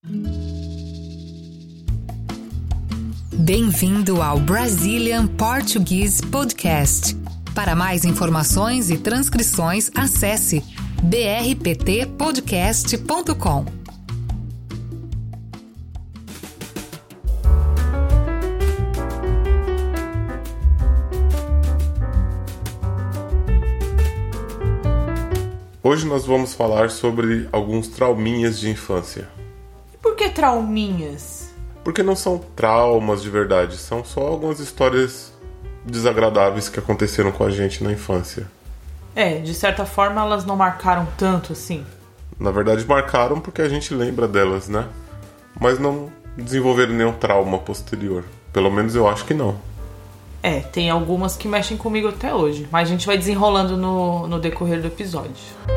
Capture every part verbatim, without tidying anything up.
Bem-vindo ao Brazilian Portuguese Podcast. Para mais informações e transcrições, acesse b r p t podcast ponto com. Hoje nós vamos falar sobre alguns trauminhas de infância. E por que trauminhas? Porque não são traumas de verdade, são só algumas histórias desagradáveis que aconteceram com a gente na infância. É, de certa forma elas não marcaram tanto assim. Na verdade marcaram porque a gente lembra delas, né? Mas não desenvolveram nenhum trauma posterior. Pelo menos eu acho que não. É, tem algumas que mexem comigo até hoje, mas a gente vai desenrolando no, no decorrer do episódio.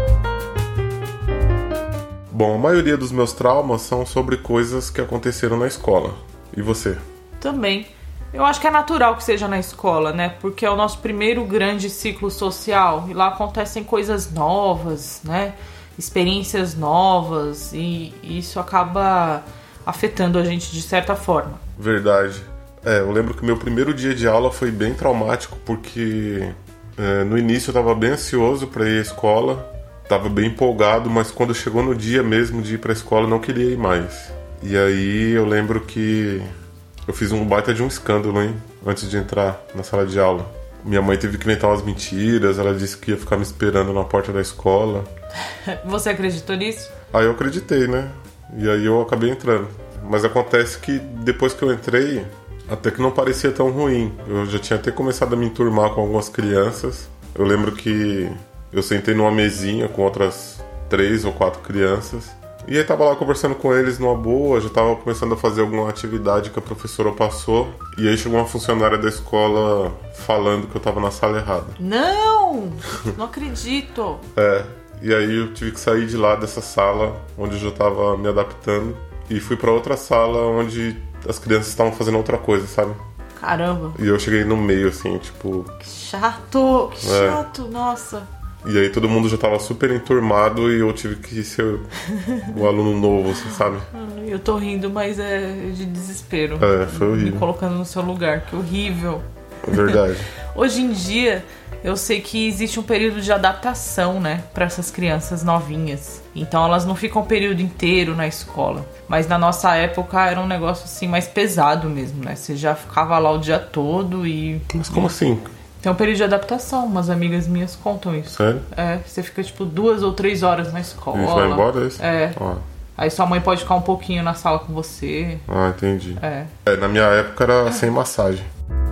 Bom, a maioria dos meus traumas são sobre coisas que aconteceram na escola. E você? Também. Eu acho que é natural que seja na escola, né? Porque é o nosso primeiro grande ciclo social. E lá acontecem coisas novas, né? Experiências novas. E isso acaba afetando a gente de certa forma. Verdade. É, eu lembro que meu primeiro dia de aula foi bem traumático. Porque é, no início eu estava bem ansioso para ir à escola. Tava bem empolgado, mas quando chegou no dia mesmo de ir pra escola, eu não queria ir mais. E aí eu lembro que eu fiz um baita de um escândalo, hein? Antes de entrar na sala de aula. Minha mãe teve que inventar umas mentiras, ela disse que ia ficar me esperando na porta da escola. Você acreditou nisso? Aí eu acreditei, né? E aí eu acabei entrando. Mas acontece que depois que eu entrei, até que não parecia tão ruim. Eu já tinha até começado a me enturmar com algumas crianças. Eu lembro que eu sentei numa mesinha com outras três ou quatro crianças. E aí tava lá conversando com eles numa boa, já tava começando a fazer alguma atividade que a professora passou. E aí chegou uma funcionária da escola falando que eu tava na sala errada. Não! Não acredito! É, e aí eu tive que sair de lá dessa sala, onde eu já tava me adaptando. E fui pra outra sala onde as crianças estavam fazendo outra coisa, sabe? Caramba! E eu cheguei no meio, assim, tipo... Que chato! Que É. chato, nossa! E aí todo mundo já tava super enturmado e eu tive que ser o aluno novo, assim, sabe? Eu tô rindo, mas é de desespero. É, foi horrível. Me colocando no seu lugar, que horrível. É verdade. Hoje em dia, eu sei que existe um período de adaptação, né, para essas crianças novinhas. Então elas não ficam o período inteiro na escola. Mas na nossa época era um negócio assim mais pesado mesmo, né? Você já ficava lá o dia todo e... Mas como assim? Tem um período de adaptação, umas amigas minhas contam isso. Sério? É, você fica tipo duas ou três horas na escola. E vai embora, é isso? É. Ah. Aí sua mãe pode ficar um pouquinho na sala com você. Ah, entendi. É. É, na minha época era sem massagem.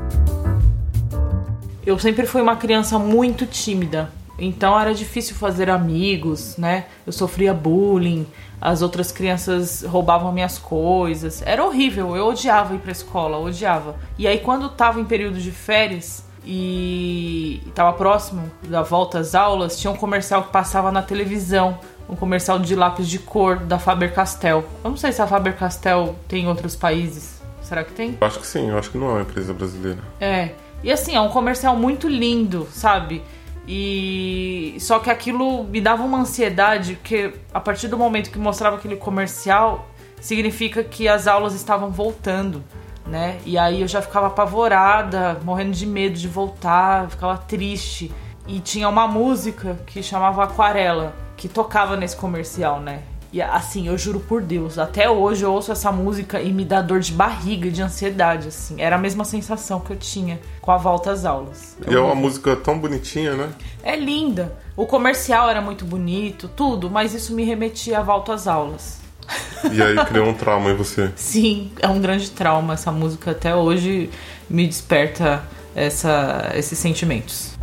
Eu sempre fui uma criança muito tímida. Então era difícil fazer amigos, né? Eu sofria bullying. As outras crianças roubavam minhas coisas. Era horrível. Eu odiava ir pra escola, odiava. E aí quando tava em período de férias... e estava próximo da volta às aulas, tinha um comercial que passava na televisão, um comercial de lápis de cor da Faber-Castell. Eu não sei se a Faber-Castell tem em outros países. Será que tem? Eu acho que sim, eu acho que não é uma empresa brasileira. É, e assim, é um comercial muito lindo, sabe? E só que aquilo me dava uma ansiedade, porque a partir do momento que mostrava aquele comercial, significa que as aulas estavam voltando, né? E aí eu já ficava apavorada, morrendo de medo de voltar, ficava triste. E tinha uma música que chamava Aquarela, que tocava nesse comercial, né? E assim, eu juro por Deus, até hoje eu ouço essa música e me dá dor de barriga, de ansiedade, assim. Era a mesma sensação que eu tinha com a volta às aulas. E é uma música tão bonitinha, né? É linda. O comercial era muito bonito, tudo, mas isso me remetia à volta às aulas. E aí criou um trauma em você. Sim, é um grande trauma. Essa música até hoje me desperta essa, esses sentimentos.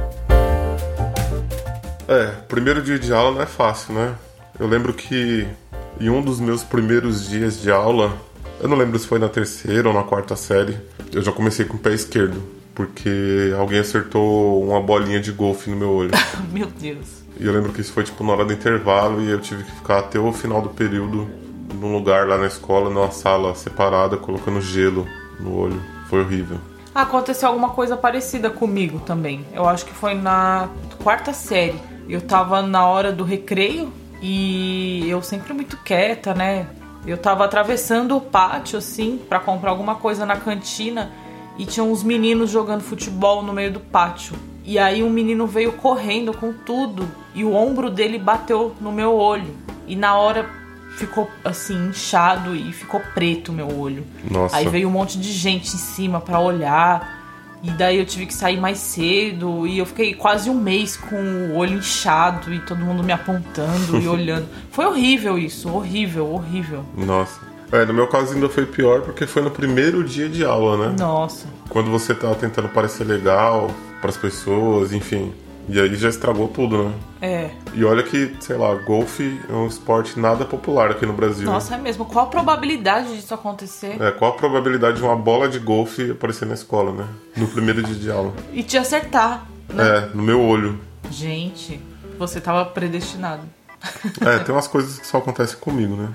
É, primeiro dia de aula não é fácil, né? Eu lembro que em um dos meus primeiros dias de aula, eu não lembro se foi na terceira ou na quarta série, eu já comecei com o pé esquerdo, porque alguém acertou uma bolinha de golfe no meu olho. Meu Deus. E eu lembro que isso foi tipo na hora do intervalo e eu tive que ficar até o final do período num lugar lá na escola, numa sala separada, colocando gelo no olho. Foi horrível. Aconteceu alguma coisa parecida comigo também. Eu acho que foi na quarta série. Eu tava na hora do recreio e eu sempre muito quieta, né? Eu tava atravessando o pátio, assim, pra comprar alguma coisa na cantina e tinha uns meninos jogando futebol no meio do pátio. E aí um menino veio correndo com tudo e o ombro dele bateu no meu olho. E na hora ficou, assim, inchado e ficou preto o meu olho. Nossa. Aí veio um monte de gente em cima pra olhar. E daí eu tive que sair mais cedo e eu fiquei quase um mês com o olho inchado e todo mundo me apontando e olhando. Foi horrível isso, horrível, horrível. Nossa. É, no meu caso ainda foi pior porque foi no primeiro dia de aula, né? Nossa. Quando você tava tentando parecer legal pras pessoas, enfim. E aí já estragou tudo, né? É. E olha que, sei lá, golfe é um esporte nada popular aqui no Brasil. Nossa, é mesmo. Qual a probabilidade disso acontecer? É, qual a probabilidade de uma bola de golfe aparecer na escola, né? No primeiro dia de aula. E te acertar, né? É, no meu olho. Gente, você tava predestinado. É, tem umas coisas que só acontecem comigo, né?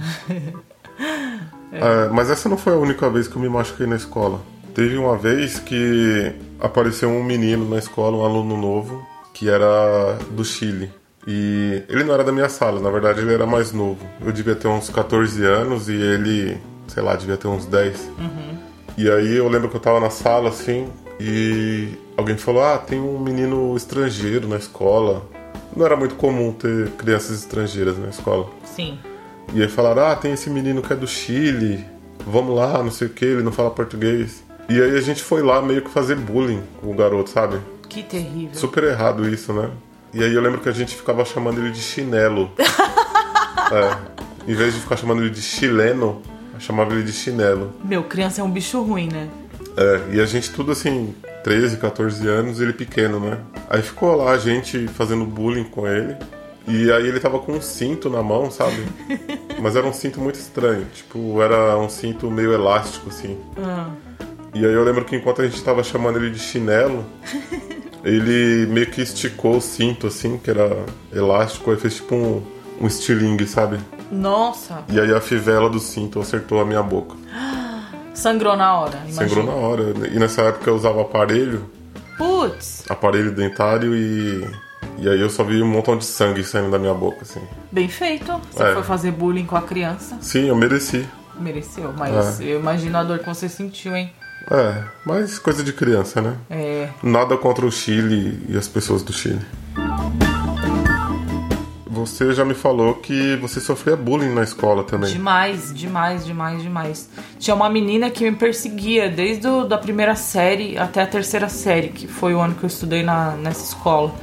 É, mas essa não foi a única vez que eu me machuquei na escola. Teve uma vez que apareceu um menino na escola, um aluno novo, que era do Chile. E ele não era da minha sala, na verdade ele era mais novo. Eu devia ter uns catorze anos e ele, sei lá, devia ter uns dez. Uhum. E aí eu lembro que eu tava na sala, assim, e alguém falou, ah, tem um menino estrangeiro na escola. Não era muito comum ter crianças estrangeiras na escola. Sim. E aí falaram, ah, tem esse menino que é do Chile, vamos lá, não sei o que, ele não fala português. E aí a gente foi lá meio que fazer bullying com o garoto, sabe? Que terrível. Super errado isso, né? E aí eu lembro que a gente ficava chamando ele de chinelo. É, em vez de ficar chamando ele de chileno, eu chamava ele de chinelo. Meu, criança é um bicho ruim, né? É, e a gente tudo assim, treze, catorze anos, ele pequeno, né? Aí ficou lá a gente fazendo bullying com ele. E aí ele tava com um cinto na mão, sabe? Mas era um cinto muito estranho. Tipo, era um cinto meio elástico, assim. Ah. E aí eu lembro que enquanto a gente tava chamando ele de chinelo, ele meio que esticou o cinto, assim, que era elástico. Aí fez tipo um, um estilingue, sabe? Nossa. E aí a fivela do cinto acertou a minha boca. Sangrou na hora, imagina. Sangrou na hora. E nessa época eu usava aparelho. Putz. Aparelho dentário e... E aí eu só vi um montão de sangue saindo da minha boca, assim. Bem feito. Você É. foi fazer bullying com a criança. Sim, eu mereci. Mereceu, mas É. eu imagino a dor que você sentiu, hein? É, mas coisa de criança, né? É. Nada contra o Chile e as pessoas do Chile. Você já me falou que você sofria bullying na escola também. Demais, demais, demais, demais. Tinha uma menina que me perseguia desde a da primeira série até a terceira série, que foi o ano que eu estudei na, nessa escola.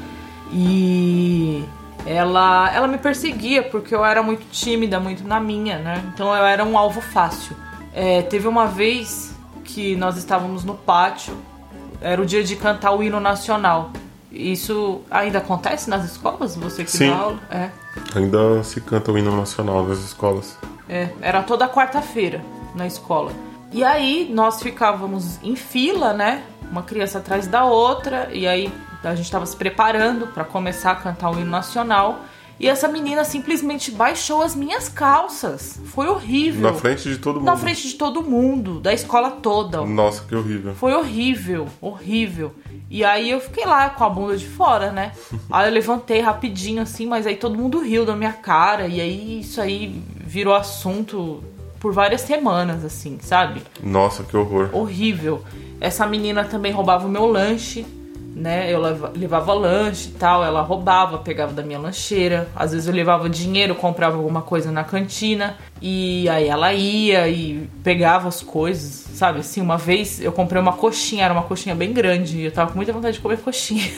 E ela, ela me perseguia porque eu era muito tímida, muito na minha, né? Então eu era um alvo fácil. É, teve uma vez que nós estávamos no pátio, era o dia de cantar o hino nacional. Isso ainda acontece nas escolas? Você que Sim. dá aula? É. Ainda se canta o hino nacional nas escolas. É, era toda quarta-feira na escola. E aí nós ficávamos em fila, né? Uma criança atrás da outra, e aí a gente estava se preparando para começar a cantar o hino nacional. E essa menina simplesmente baixou as minhas calças. Foi horrível. Na frente de todo mundo. Na frente de todo mundo, da escola toda. Nossa, que horrível. Foi horrível, horrível. E aí eu fiquei lá com a bunda de fora, né? Aí eu levantei rapidinho assim, mas aí todo mundo riu da minha cara. E aí isso aí virou assunto por várias semanas, assim, sabe? Nossa, que horror. Horrível. Essa menina também roubava o meu lanche, né? Eu leva, levava lanche e tal, ela roubava, pegava da minha lancheira. Às vezes eu levava dinheiro, comprava alguma coisa na cantina. E aí ela ia e pegava as coisas, sabe? Assim, uma vez eu comprei uma coxinha, era uma coxinha bem grande. E eu tava com muita vontade de comer coxinha.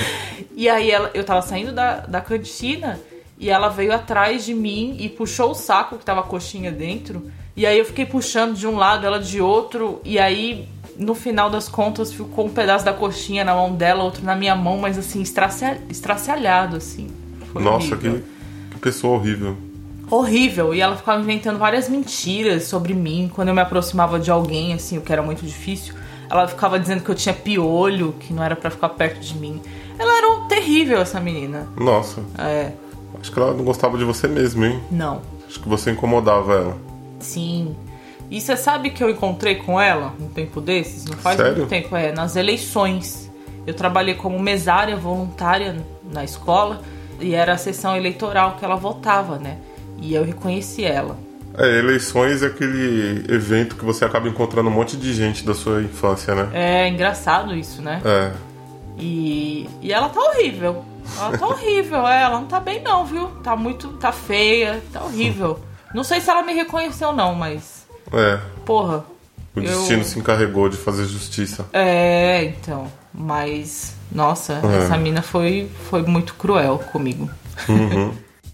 E aí ela, eu tava saindo da, da cantina e ela veio atrás de mim e puxou o saco que tava a coxinha dentro. E aí eu fiquei puxando de um lado, ela de outro. E aí, no final das contas, ficou um pedaço da coxinha na mão dela, outro na minha mão, mas assim, estracia, estracialhado, assim. Foi Nossa, horrível. que, que pessoa horrível. Horrível. E ela ficava inventando várias mentiras sobre mim. Quando eu me aproximava de alguém, assim, o que era muito difícil, ela ficava dizendo que eu tinha piolho, que não era pra ficar perto de mim. Ela era um terrível, essa menina. Nossa. É. Acho que ela não gostava de você mesmo, hein? Não. Acho que você incomodava ela. Sim. E você sabe que eu encontrei com ela um tempo desses? Não faz Sério? muito tempo, é, nas eleições. Eu trabalhei como mesária voluntária na escola e era a sessão eleitoral que ela votava, né? E eu reconheci ela. É, eleições é aquele evento que você acaba encontrando um monte de gente da sua infância, né? É engraçado isso, né? É. E, e ela tá horrível. Ela tá horrível, é, ela não tá bem não, viu? Tá muito, tá feia, tá horrível. Não sei se ela me reconheceu não, mas... É. Porra. O destino eu... se encarregou de fazer justiça. É, então. Mas, nossa, é. essa mina foi, foi muito cruel comigo. Uhum.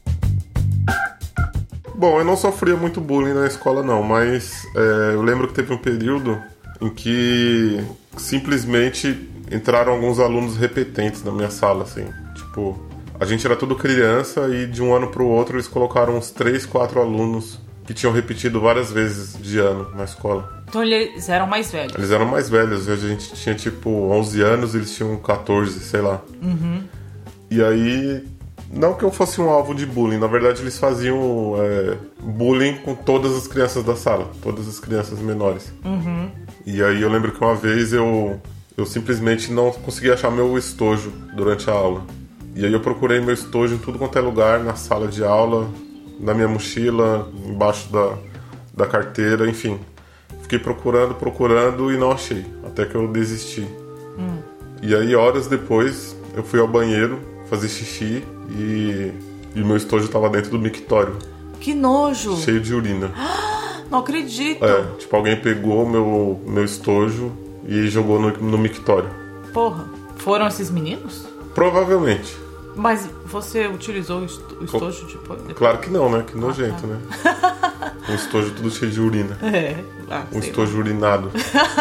Bom, eu não sofria muito bullying na escola não, mas é, eu lembro que teve um período em que simplesmente entraram alguns alunos repetentes na minha sala, assim. Tipo, a gente era tudo criança e de um ano pro outro eles colocaram uns três, quatro alunos que tinham repetido várias vezes de ano na escola. Então eles eram mais velhos? Eles eram mais velhos, a gente tinha tipo onze anos, eles tinham catorze, sei lá. Uhum. E aí... Não que eu fosse um alvo de bullying, na verdade eles faziam é, bullying com todas as crianças da sala, todas as crianças menores. Uhum. E aí eu lembro que uma vez eu, eu simplesmente não consegui achar meu estojo durante a aula. E aí eu procurei meu estojo em tudo quanto é lugar, na sala de aula, na minha mochila, embaixo da, da carteira, enfim. Fiquei procurando, procurando e não achei, até que eu desisti. Hum. E aí horas depois eu fui ao banheiro fazer xixi e, e meu estojo estava dentro do mictório. Que nojo! Cheio de urina. Não acredito! É, tipo, alguém pegou meu, meu estojo e jogou no, no mictório. Porra, foram esses meninos? Provavelmente. Mas você utilizou o estojo depois? Claro que não, né? Que nojento, ah, tá. né? Um estojo tudo cheio de urina. É. Ah, um estojo lá. Urinado.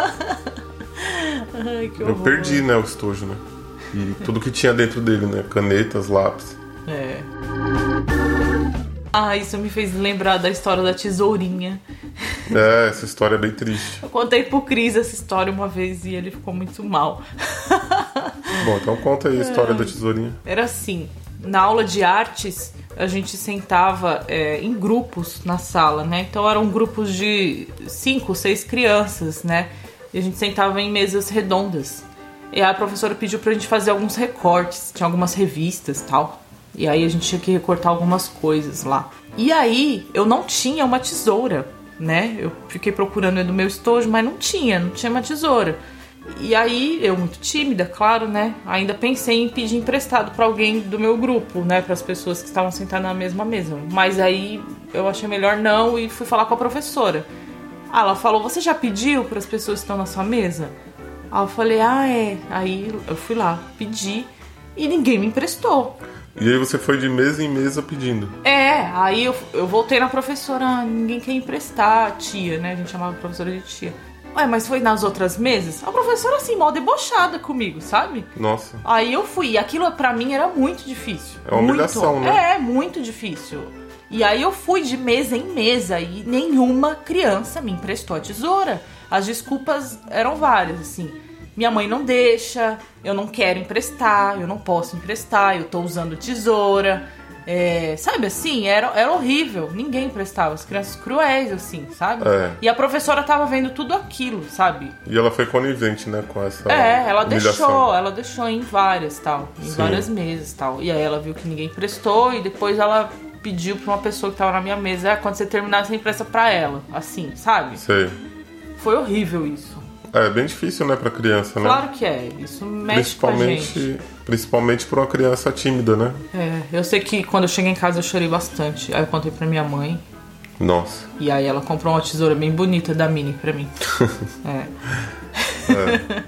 Ai, que horror. Eu perdi, né, o estojo, né? E tudo que tinha dentro dele, né? Canetas, lápis. É. Ah, isso me fez lembrar da história da tesourinha. É, essa história é bem triste. Eu contei pro Cris essa história uma vez e ele ficou muito mal. Bom, então conta aí a história é. da tesourinha. Era assim, na aula de artes, a gente sentava é, em grupos na sala, né? Então eram grupos de cinco, seis crianças, né? E a gente sentava em mesas redondas. E a professora pediu pra gente fazer alguns recortes, tinha algumas revistas e tal. E aí a gente tinha que recortar algumas coisas lá. E aí eu não tinha uma tesoura, né? Eu fiquei procurando no meu estojo, mas não tinha, não tinha uma tesoura. E aí eu, muito tímida, claro, né? Ainda pensei em pedir emprestado pra alguém do meu grupo, né? Para as pessoas que estavam sentadas na mesma mesa. Mas aí eu achei melhor não e fui falar com a professora. Ah, ela falou, você já pediu para as pessoas que estão na sua mesa? Aí eu falei, ah, é. Aí eu fui lá, pedi e ninguém me emprestou. E aí você foi de mesa em mesa pedindo? É, aí eu, eu voltei na professora, ah, ninguém quer emprestar, tia, né? A gente chamava a professora de tia. Ué, mas foi nas outras mesas? A professora, assim, mal debochada comigo, sabe? Nossa. Aí eu fui, e aquilo pra mim era muito difícil. É uma humilhação, muito. né? É, muito difícil. E aí eu fui de mesa em mesa e nenhuma criança me emprestou a tesoura. As desculpas eram várias, assim. Minha mãe não deixa, eu não quero emprestar, eu não posso emprestar, eu tô usando tesoura. É, sabe assim? Era, era horrível. Ninguém emprestava. As crianças cruéis, assim, sabe? É. E a professora tava vendo tudo aquilo, sabe? E ela foi conivente, né, com essa É, ela humilhação. deixou, ela deixou em várias, tal. Em Sim. várias mesas, tal. E aí ela viu que ninguém emprestou e depois ela pediu pra uma pessoa que tava na minha mesa, ah, quando você terminar, você empresta pra ela. Assim, sabe? Sei. Foi horrível isso. É, bem difícil, né, pra criança, né? Claro que é. Isso mexe com a gente. Principalmente pra uma criança tímida, né? É, eu sei que quando eu cheguei em casa eu chorei bastante. Aí eu contei pra minha mãe. Nossa. E aí ela comprou uma tesoura bem bonita da Mini pra mim. É. É.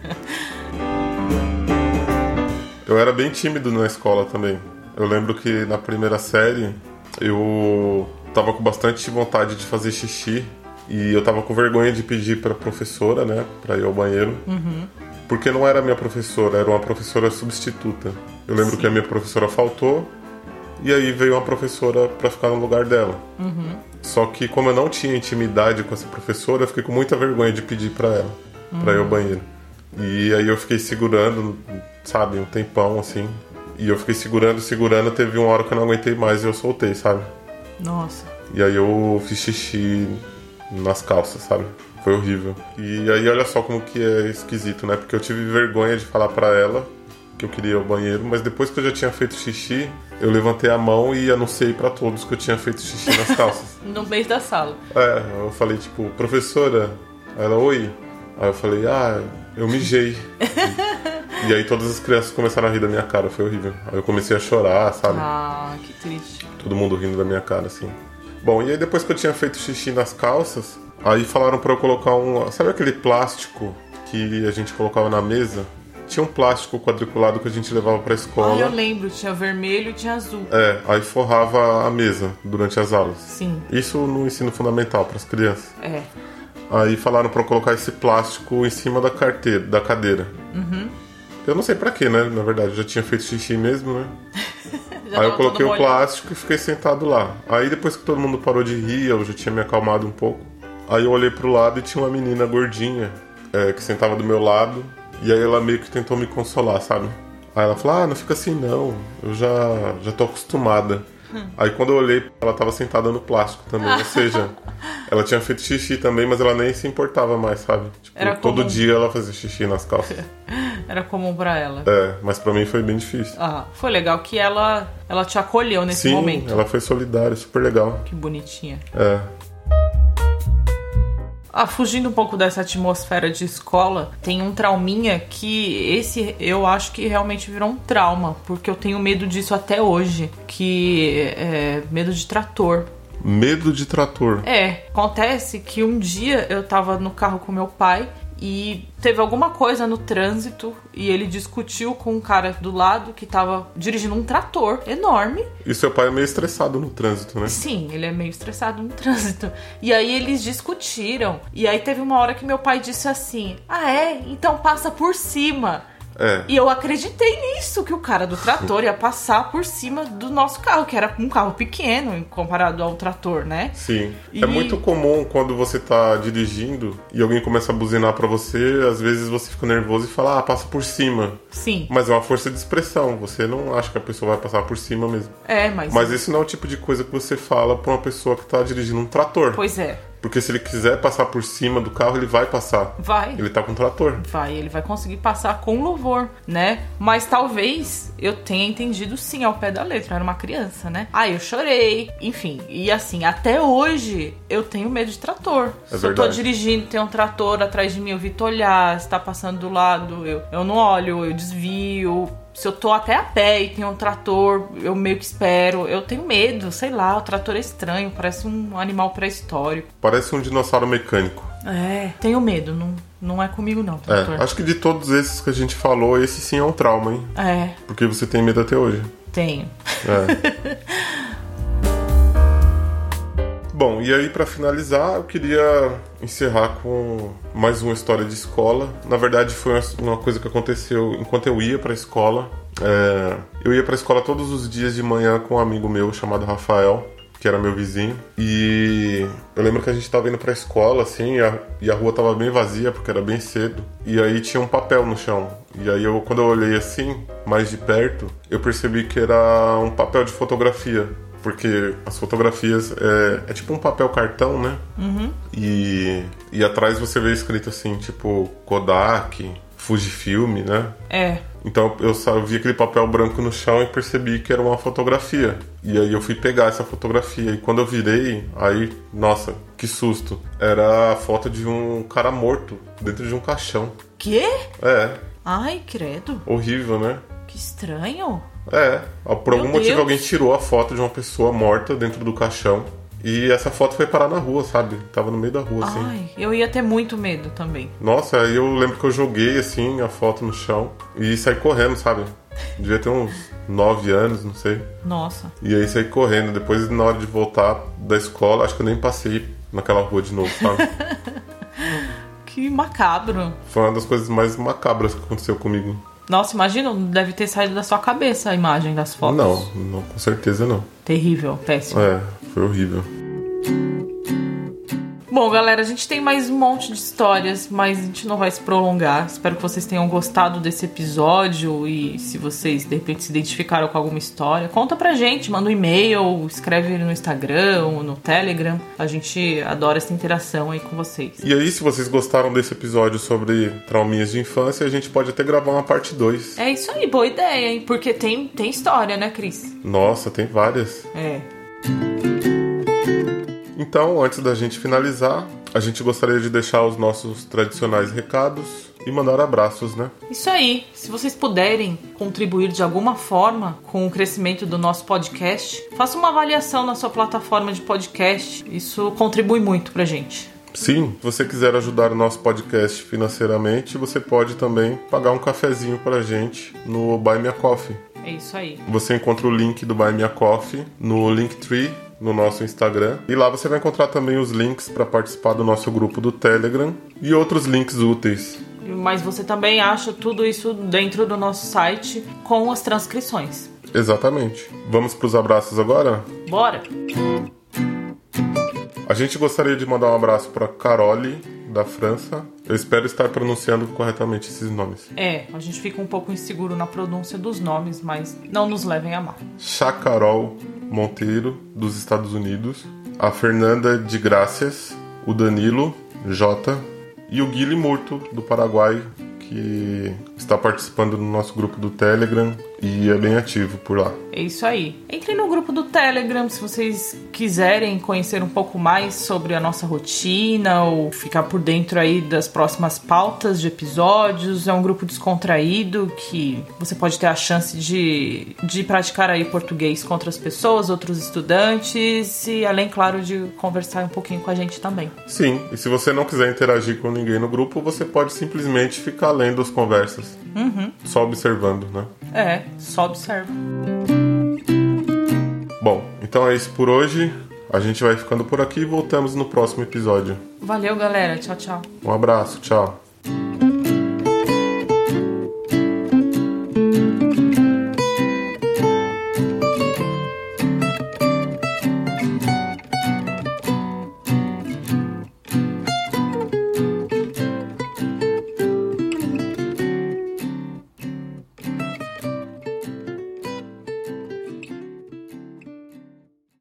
Eu era bem tímido na escola também. Eu lembro que na primeira série eu tava com bastante vontade de fazer xixi. E eu tava com vergonha de pedir pra professora, né, pra ir ao banheiro. Uhum. Porque não era minha professora, era uma professora substituta. Eu lembro Sim. que a minha professora faltou, e aí veio uma professora pra ficar no lugar dela. Uhum. Só que como eu não tinha intimidade com essa professora, eu fiquei com muita vergonha de pedir pra ela, uhum. pra ir ao banheiro. E aí eu fiquei segurando, sabe, um tempão, assim. E eu fiquei segurando, segurando, teve uma hora que eu não aguentei mais e eu soltei, sabe? Nossa. E aí eu fiz xixi nas calças, sabe? Foi horrível. E aí olha só como que é esquisito, né? Porque eu tive vergonha de falar pra ela que eu queria ir ao banheiro, mas depois que eu já tinha feito xixi, eu levantei a mão e anunciei pra todos que eu tinha feito xixi nas calças. No meio da sala. É, eu falei, tipo, professora, ela, oi. Aí eu falei, ah, eu mijei. e, e aí todas as crianças começaram a rir da minha cara, foi horrível. Aí eu comecei a chorar, sabe? Ah, que triste. Todo mundo rindo da minha cara, assim. Bom, e aí depois que eu tinha feito xixi nas calças, aí falaram pra eu colocar um... Sabe aquele plástico que a gente colocava na mesa? Tinha um plástico quadriculado que a gente levava pra escola. Ah, eu lembro, tinha vermelho e tinha azul. É, aí forrava a mesa durante as aulas. Sim. Isso no ensino fundamental, pras crianças. É. Aí falaram pra eu colocar esse plástico em cima da carteira, da cadeira. Uhum. Eu não sei pra quê, né? Na verdade, eu já tinha feito xixi mesmo, né? Aí eu coloquei o plástico e fiquei sentado lá. Aí depois que todo mundo parou de rir, eu já tinha me acalmado um pouco. Aí eu olhei pro lado e tinha uma menina gordinha é, que sentava do meu lado. E aí ela meio que tentou me consolar, sabe? Aí ela falou, ah, não fica assim não, eu já, já tô acostumada. Hum. Aí quando eu olhei, ela tava sentada no plástico também, ou seja, ela tinha feito xixi também, mas ela nem se importava mais, sabe? Tipo, Era todo comum. dia ela fazia xixi nas calças. Era comum pra ela. É, mas pra mim foi bem difícil. Ah, foi legal que ela, ela te acolheu nesse Sim, momento. Ela foi solidária, super legal. Que bonitinha. É. Ah, fugindo um pouco dessa atmosfera de escola, tem um trauminha que esse eu acho que realmente virou um trauma, porque eu tenho medo disso até hoje, que é medo de trator. Medo de trator? É, acontece que um dia eu tava no carro com meu pai e teve alguma coisa no trânsito e ele discutiu com um cara do lado que tava dirigindo um trator enorme. E seu pai é meio estressado no trânsito, né? Sim, ele é meio estressado no trânsito. E aí eles discutiram. E aí teve uma hora que meu pai disse assim, ah é? Então passa por cima. É. E eu acreditei nisso, que o cara do trator ia passar por cima do nosso carro, que era um carro pequeno comparado ao trator, né? Sim. E... É muito comum quando você tá dirigindo e alguém começa a buzinar pra você, às vezes você fica nervoso e fala, ah, passa por cima. Sim. Mas é uma força de expressão, você não acha que a pessoa vai passar por cima mesmo. É, mas... Mas isso não é o tipo de coisa que você fala pra uma pessoa que tá dirigindo um trator. Pois é. Porque se ele quiser passar por cima do carro, ele vai passar. Vai. Ele tá com trator. Vai, ele vai conseguir passar com louvor, né? Mas talvez eu tenha entendido sim ao pé da letra. Eu era uma criança, né? Aí eu chorei, enfim. E assim, até hoje eu tenho medo de trator. É se eu tô verdade. dirigindo, tem um trator atrás de mim, eu evito olhar. Se tá passando do lado, eu, eu não olho, eu desvio. Se eu tô até a pé e tem um trator, eu meio que espero. Eu tenho medo, sei lá, o trator é estranho, parece um animal pré-histórico. Parece um dinossauro mecânico. É, tenho medo, não, não é comigo não, trator. É, acho que de todos esses que a gente falou, esse sim é um trauma, hein? É. Porque você tem medo até hoje. Tenho. É. Bom, e aí pra finalizar, eu queria encerrar com mais uma história de escola. Na verdade, foi uma coisa que aconteceu enquanto eu ia pra escola. É, eu ia pra escola todos os dias de manhã com um amigo meu chamado Rafael, que era meu vizinho. E eu lembro que a gente tava indo pra escola, assim, e a, e a rua tava bem vazia, porque era bem cedo. E aí tinha um papel no chão. E aí, eu, quando eu olhei assim, mais de perto, eu percebi que era um papel de fotografia. Porque as fotografias é, é tipo um papel cartão, né? Uhum. E, e atrás você vê escrito assim, tipo Kodak, Fujifilm, né? É. Então eu só vi aquele papel branco no chão e percebi que era uma fotografia. E aí eu fui pegar essa fotografia. E quando eu virei, aí, nossa, que susto. Era a foto de um cara morto dentro de um caixão. Quê? É. Ai, credo. Horrível, né? Que estranho. É, por algum Meu motivo Deus. alguém tirou a foto de uma pessoa morta dentro do caixão. E essa foto foi parar na rua, sabe? Tava no meio da rua, assim. Ai, eu ia ter muito medo também. Nossa, aí eu lembro que eu joguei, assim, a foto no chão e saí correndo, sabe? Devia ter uns nove anos, não sei. Nossa. E aí saí correndo. Depois, na hora de voltar da escola, acho que eu nem passei naquela rua de novo, sabe? Que macabro. Foi uma das coisas mais macabras que aconteceu comigo. Nossa, imagina, deve ter saído da sua cabeça a imagem das fotos. Não, não, com certeza não. Terrível, péssimo. É, foi horrível. Bom, galera, a gente tem mais um monte de histórias, mas a gente não vai se prolongar. Espero que vocês tenham gostado desse episódio e se vocês, de repente, se identificaram com alguma história, conta pra gente, manda um e-mail, escreve no Instagram ou no Telegram. A gente adora essa interação aí com vocês. E aí, se vocês gostaram desse episódio sobre trauminhas de infância, a gente pode até gravar uma parte dois. É isso aí, boa ideia, hein? Porque tem, tem história, né, Cris? Nossa, tem várias. É. Então, antes da gente finalizar, a gente gostaria de deixar os nossos tradicionais recados e mandar abraços, né? Isso aí. Se vocês puderem contribuir de alguma forma com o crescimento do nosso podcast, faça uma avaliação na sua plataforma de podcast. Isso contribui muito pra gente. Sim, se você quiser ajudar o nosso podcast financeiramente, você pode também pagar um cafezinho pra gente no Buy Me a Coffee. É isso aí. Você encontra o link do Buy Me a Coffee no Linktree, no nosso Instagram. E lá você vai encontrar também os links para participar do nosso grupo do Telegram e outros links úteis. Mas você também acha tudo isso dentro do nosso site com as transcrições. Exatamente. Vamos para os abraços agora? Bora! A gente gostaria de mandar um abraço para Carole, da França. Eu espero estar pronunciando corretamente esses nomes. É, a gente fica um pouco inseguro na pronúncia dos nomes, mas não nos levem a mal. Chacarol Monteiro, dos Estados Unidos. A Fernanda de Gracias. O Danilo J. E o Guilherme Murto, do Paraguai, que está participando do nosso grupo do Telegram e é bem ativo por lá. É isso aí. Entre no grupo do Telegram se vocês quiserem conhecer um pouco mais sobre a nossa rotina ou ficar por dentro aí das próximas pautas de episódios. É um grupo descontraído que você pode ter a chance de, de praticar aí português com outras pessoas, outros estudantes e além, claro, de conversar um pouquinho com a gente também. Sim, e se você não quiser interagir com ninguém no grupo, você pode simplesmente ficar lendo as conversas. Uhum. Só observando, né? É, só observa. Bom, então é isso por hoje. A gente vai ficando por aqui e voltamos no próximo episódio. Valeu, galera. Tchau, tchau. Um abraço, tchau.